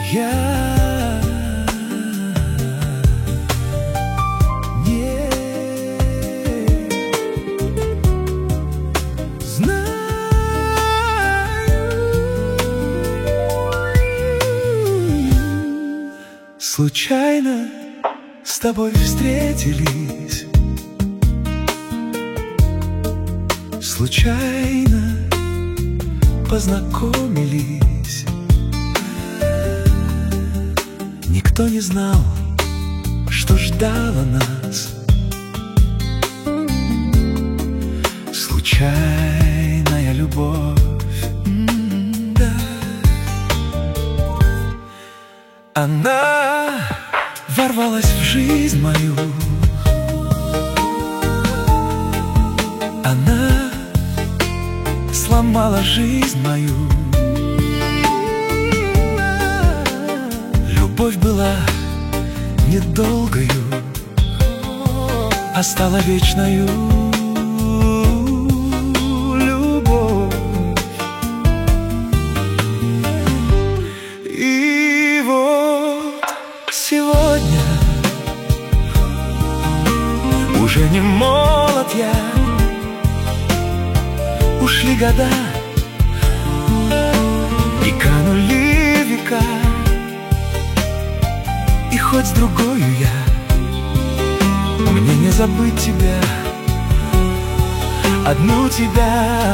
Я не знаю. Случайно с тобой встретились, случайно познакомились. Никто не знал, что ждало нас. Случайная любовь, да. Она ворвалась в жизнь мою. Она сломала жизнь мою. Любовь была недолгою, а стала вечною. Любовь. И вот сегодня уже не молод я. Ушли года и канули века. И хоть с другою я, мне не забыть тебя, одну тебя,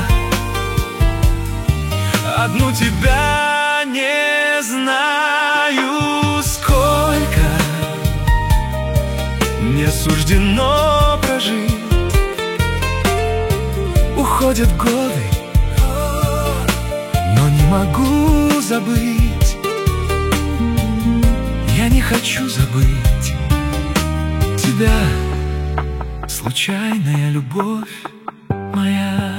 одну тебя. Не знаю, сколько мне суждено прожить. Уходят годы, но не могу забыть. Я не хочу забыть тебя, случайная любовь моя.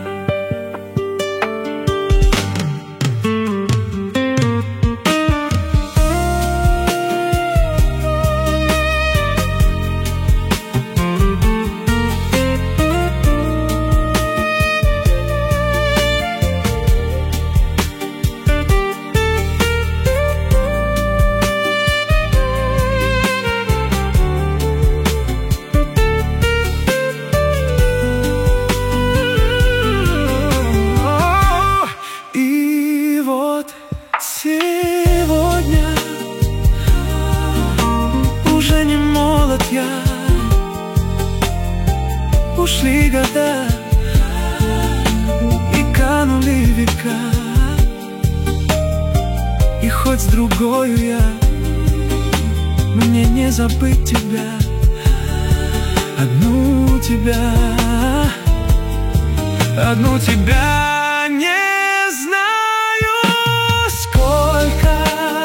Сегодня уже не молод я. Ушли года и канули века. И хоть с другою я, мне не забыть тебя, одну тебя, одну тебя. Не знаю, сколько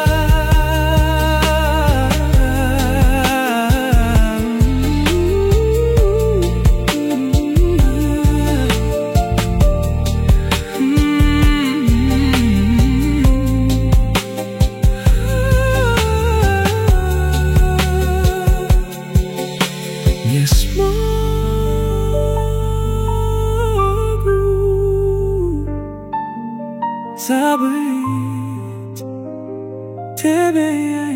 не смогу забыть тебя,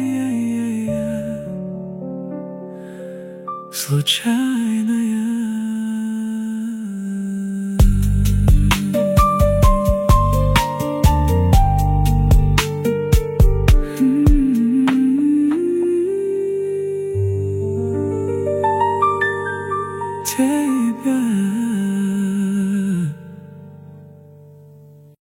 случайная. Take